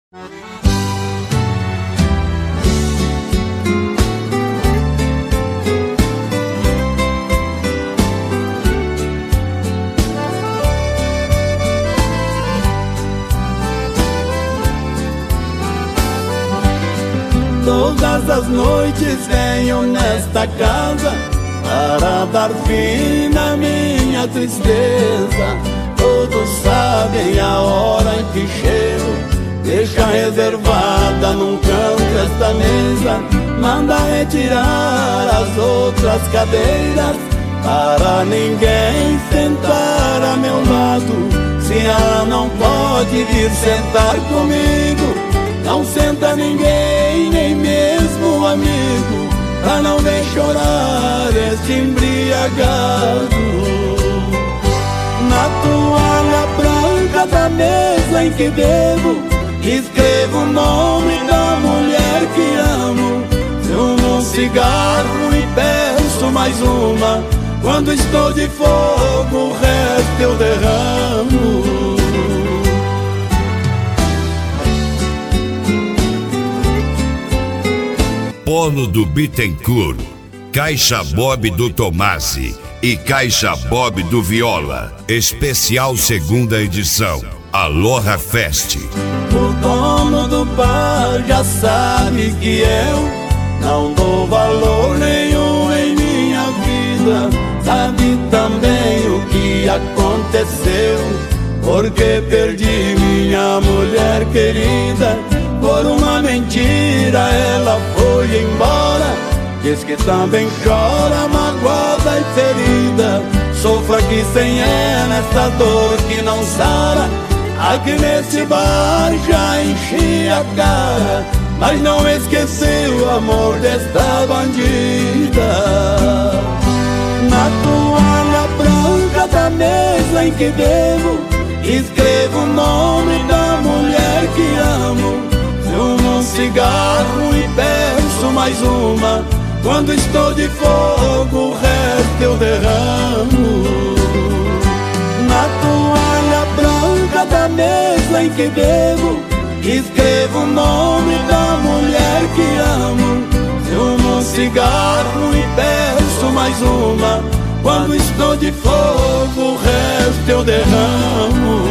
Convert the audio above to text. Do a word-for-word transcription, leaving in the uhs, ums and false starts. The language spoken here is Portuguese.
Todas as noites venho nesta casa para dar fim na minha tristeza. Todos sabem a hora em que chego, deixa reservada num canto esta mesa. Manda retirar as outras cadeiras para ninguém sentar a meu lado. Se ela não pode vir sentar comigo, não senta ninguém, nem mesmo amigo, pra não ver chorar este embriagado. Na toalha branca da mesa em que bebo, escrevo o nome da mulher que amo. Fumo um cigarro e peço mais uma. Quando estou de fogo, o resto eu derramo. Pono do Bittencourt, Caixa Bob do Tomasi e Caixa Bob do Viola. Especial segunda edição. Aloha Fest. O dono do bar já sabe que eu não dou valor nenhum em minha vida. Sabe também o que aconteceu, porque perdi minha mulher querida. Por uma mentira ela foi embora. Diz que também chora, magoada e ferida. Sofro aqui sem ela essa dor que não sara. Aqui nesse bar já enchi a cara, mas não esqueci o amor desta bandida. Na toalha branca da mesa em que bebo, escrevo o nome da mulher que amo. Fumo um cigarro e peço mais uma. Quando estou de fogo, o resto eu derramo. Na toalha branca da mesa em que bebo, escrevo o nome da mulher que amo. Fumo um cigarro e peço mais uma. Quando estou de fogo, o resto eu derramo.